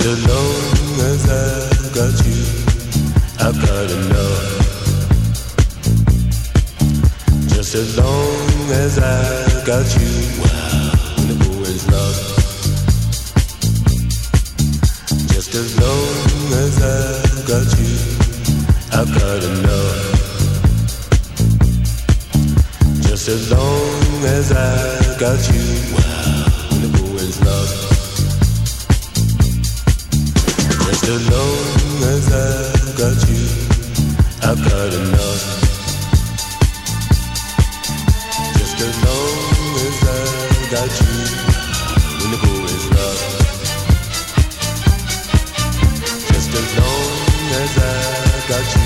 as long as I got you, I've got enough. Just as long as I got you, wow, the boy's love. Just as long as I got you, I've got enough. Just as long as I got you, wow, the boy's love. Just as long as I got you, I've got enough. Just as long as I got you, when the boy's love. Just as long as I got you,